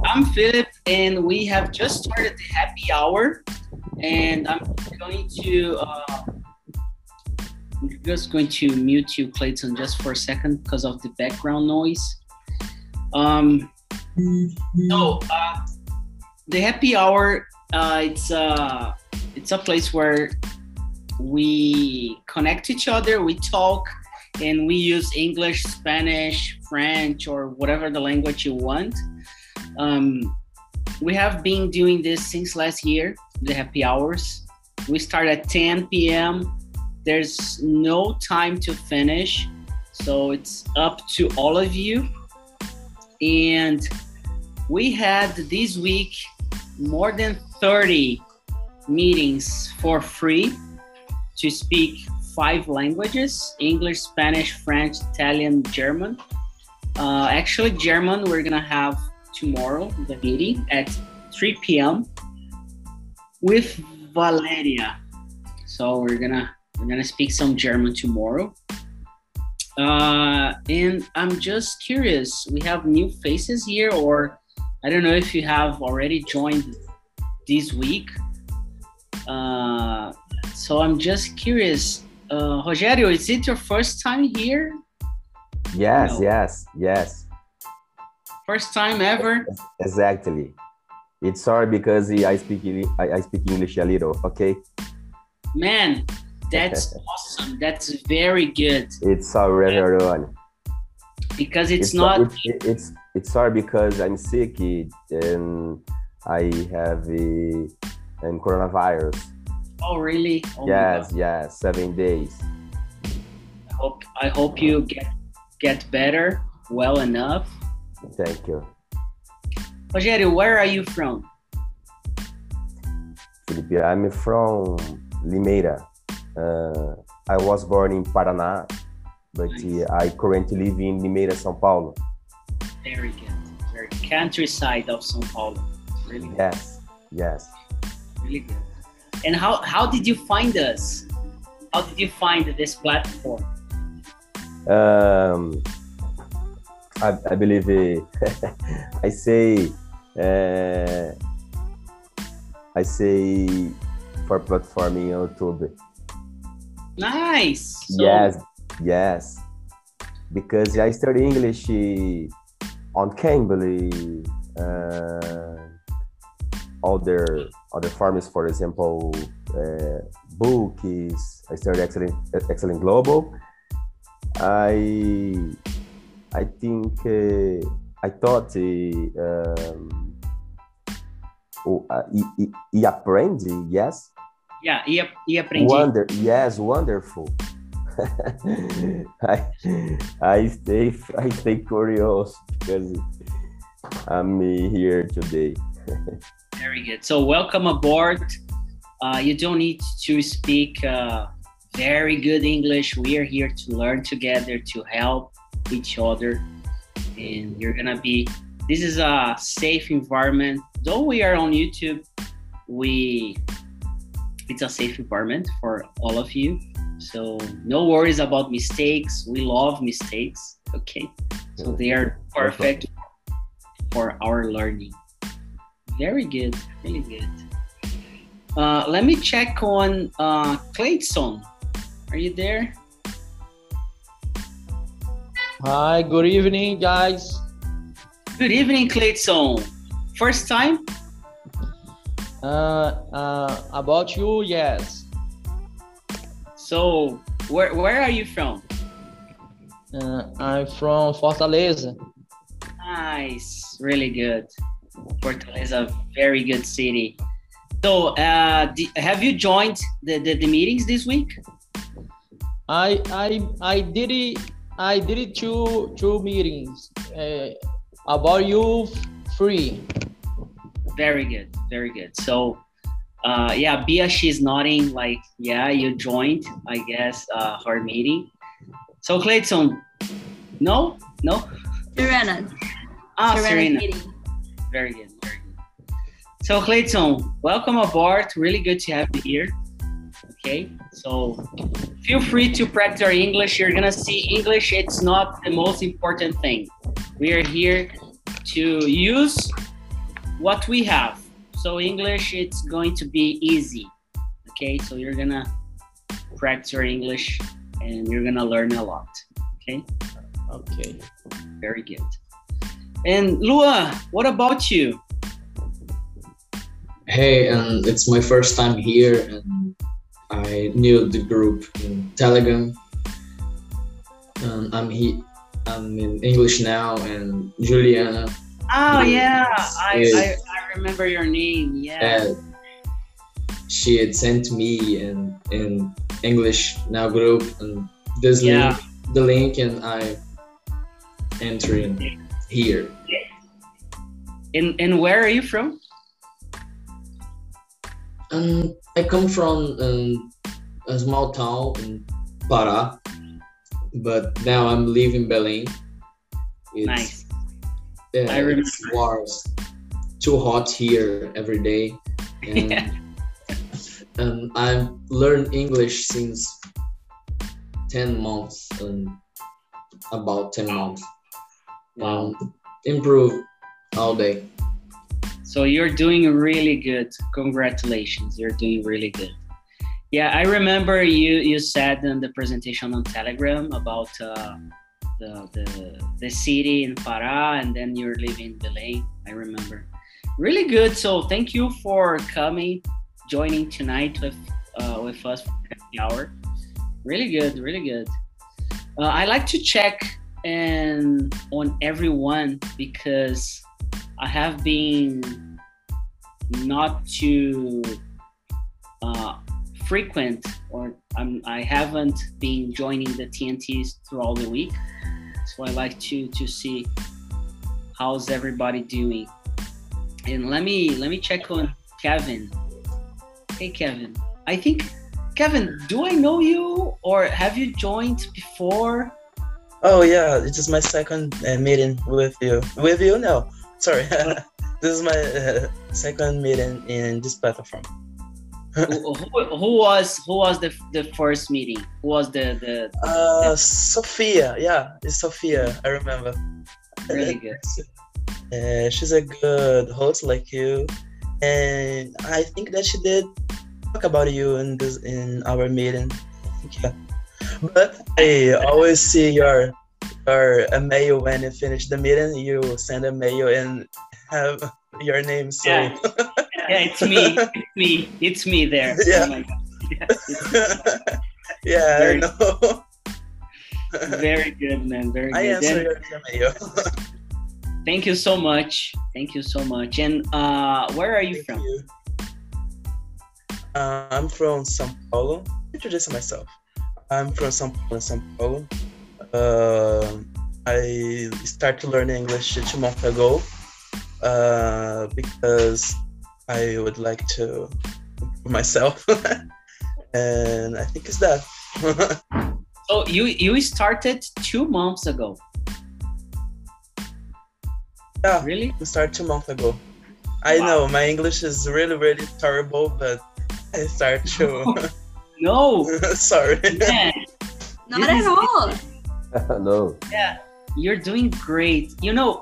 I'm Philip, and we have just started the happy hour, and I'm just going to mute you, Clayton, just for a second because of the background noise. The happy hour, it's a place where we connect each other, we talk, and we use English, Spanish, French, or whatever the language you want. We have been doing this since last year, the happy hours. We start at 10 p.m. There's no time to finish, so it's up to all of you. And we had this week more than 30 meetings for free to speak 5 languages: English, Spanish, French, Italian, German. Actually, German, we're gonna have tomorrow, the meeting at 3 p.m. with Valeria. So we're gonna speak some German tomorrow. And I'm just curious, we have new faces here, or I don't know if you have already joined this week. So I'm just curious, Rogério, is it your first time here? Yes, No. yes. First time ever? Exactly. It's sorry because I speak English a little, okay? Man, that's awesome. That's very good. It's sorry, everyone. Because it's not... It's sorry because I'm sick and I have coronavirus. Oh, really? Oh, Yes, 7 days. I hope you get better well enough. Thank you. Rogério, where are you from? Felipe, I'm from Limeira. I was born in Paraná, but Nice. I currently live in Limeira, São Paulo. Very good. Very countryside of São Paulo. Really good. Yes. Really good. And how did you find us? How did you find this platform? I believe I say for platform in YouTube. Nice. So, Yes. Because I study English on Cambly, other forms, for example, books. I study Excellent Global. I think I thought e aprende, yes. yeah, e aprendi. Wonderful. I stay curious because I'm here today. Very good. So welcome aboard. You don't need to speak very good English. We are here to learn together, to help each other. And this is a safe environment. Though we are on YouTube, it's a safe environment for all of you. So no worries about mistakes. We love mistakes, okay? So they are perfect for our learning. Very good, really good. Let me check on Clayton. Are you there? Hi, good evening, guys. Good evening, Clayton. First time? About you, yes. So where are you from? I'm from Fortaleza. Nice, really good. Fortaleza, very good city. So have you joined the meetings this week? I did two meetings. About you, free. Very good. So Bia, she's nodding like, yeah, you joined, I guess, her meeting. So Clayton, no? Serena. Serena. Meeting. Very good. So Clayton, welcome aboard. Really good to have you here. Okay, so feel free to practice your English. You're gonna see English, it's not the most important thing. We are here to use what we have. So English, it's going to be easy. Okay, so you're gonna practice your English and you're gonna learn a lot. Okay, Okay. very good. And Lua, what about you? Hey, and it's my first time here, and I knew the group in Telegram. And I'm in English now, and Juliana. Oh yeah, is- I remember your name. Yeah. She had sent me in English now group and this Yeah. the link, and I entering here. And where are you from? And I come from a small town in Pará, but now I'm living in Belém. Nice. Yeah, I remember. it was too hot here every day, and Yeah. I've learned English since 10 months, about 10 months. Wow. Improve all day. So you're doing really good. Congratulations. You're doing really good. Yeah, I remember you said in the presentation on Telegram about the city in Pará, and then you're living in Belém. I remember. Really good. So thank you for coming, joining tonight with us for happy hour. Really good, really good. I like to check on everyone because I have been not too frequent, or I haven't been joining the TNTs throughout the week. So I like to see how's everybody doing. And let me check on Kevin. Hey Kevin, I think Kevin, do I know you or have you joined before? Oh yeah, it is my second meeting with you. With you? No, sorry. This is my second meeting in this platform. who was the first meeting? Who was the Sophia. Yeah, it's Sophia. I remember. really good? She's a good host like you, and I think that she did talk about you in our meeting. I think, yeah. But I always see your mail when you finish the meeting. You send a mail and have your name. So Yeah. Yeah, it's me there. Yeah. Oh my God. Yeah, yeah, I Very- know. very good, man. Very I good. answer And your mail. thank you so much. Thank you so much. And where are you Thank from? you. I'm from São Paulo. Introduce myself. I'm from São Paulo. I started learning English 2 months ago because I would like to improve myself, and I think it's that. So you started 2 months ago. Yeah, Really? we started 2 months ago. I Wow. know my English is really, really terrible, but I start to. No, Sorry. man. Not This at is- all. No. Yeah, you're doing great. You know,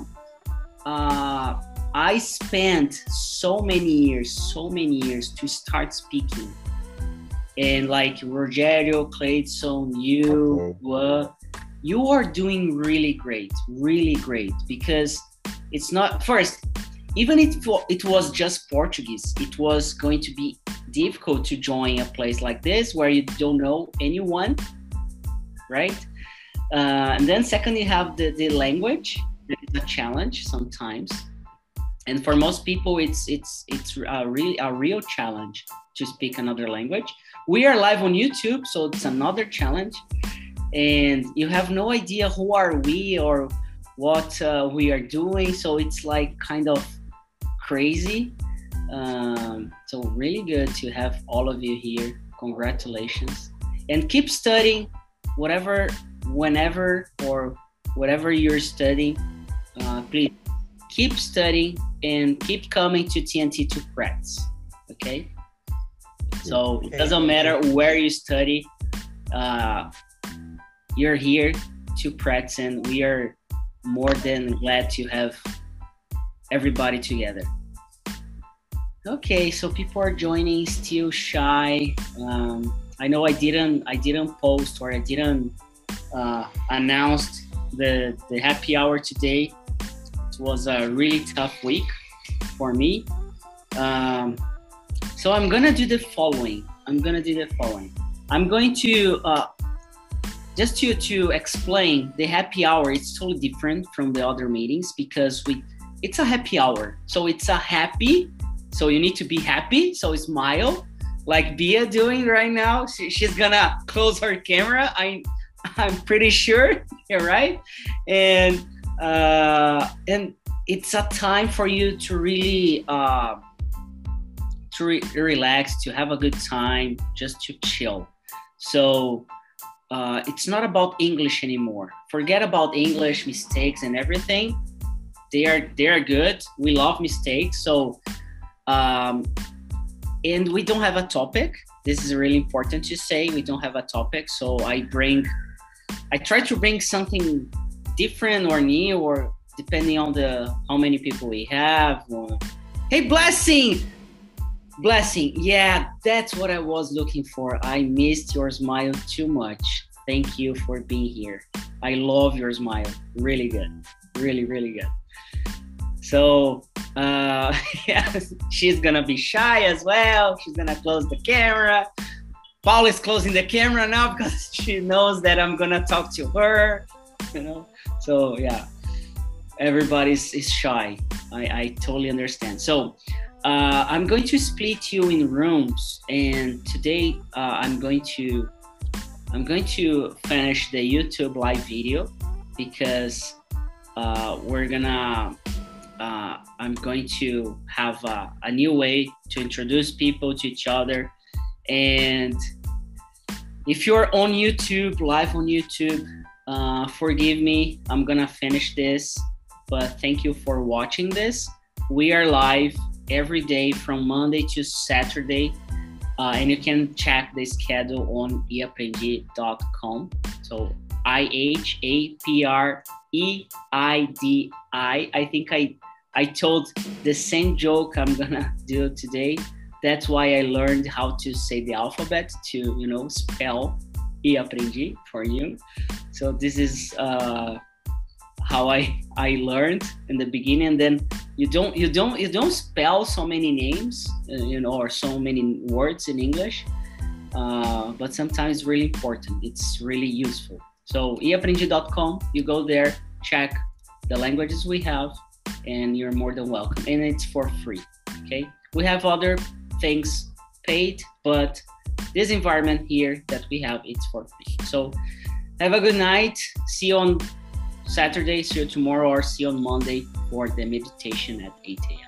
I spent so many years to start speaking, and like Rogerio, Clayton, you, you are doing really great, because it's not first. Even if it was just Portuguese, it was going to be difficult to join a place like this where you don't know anyone, right? And then second, you have the language. It's a challenge sometimes, and for most people, it's a real challenge to speak another language. We are live on YouTube, so it's another challenge, and you have no idea who are we or what we are doing. So it's like kind of crazy. So really good to have all of you here. Congratulations, and keep studying, whenever or whatever you're studying. Please keep studying and keep coming to TNT to practice. Okay. So it doesn't matter where you study. You're here to practice, and we are more than glad to have everybody together. Okay, so people are joining, still shy. I know I didn't post, or I didn't announce the happy hour today. It was a really tough week for me. So I'm gonna do the following. I'm going to just to explain the happy hour. It's totally different from the other meetings because it's a happy hour. So it's a happy. So you need to be happy. So smile, like Bia doing right now. She's gonna close her camera. I'm pretty sure. You're right. And it's a time for you to really relax, to have a good time, just to chill. So it's not about English anymore. Forget about English mistakes and everything. They are good. We love mistakes. So and we don't have a topic. This is really important to say. We don't have a topic. So I try to bring something different or new, or depending on how many people we have. Hey, Blessing, yeah, that's what I was looking for. I missed your smile too much. Thank you for being here. I love your smile. Really good. Really, really good. So, yeah, she's gonna be shy as well. She's gonna close the camera. Paul is closing the camera now because she knows that I'm gonna talk to her, So, yeah, everybody's shy. I totally understand. So, I'm going to split you in rooms, and today I'm going to finish the YouTube live video because I'm going to have a new way to introduce people to each other. And if you're on YouTube, live on YouTube, forgive me, I'm gonna finish this, but thank you for watching this. We are live every day from Monday to Saturday, and you can check the schedule on eaprendi.com. So IHAPREIDI. I think I told the same joke I'm gonna do today. That's why I learned how to say the alphabet to spell eaprendi for you. So this is how I learned in the beginning. And then you don't spell so many names, or so many words in English. But sometimes it's really important. It's really useful. So eaprendi.com, you go there, check the languages we have, and you're more than welcome. And it's for free, okay? We have other things paid, but this environment here that we have, it's for free. So have a good night. See you on Saturday, see you tomorrow, or see you on Monday for the meditation at 8 a.m.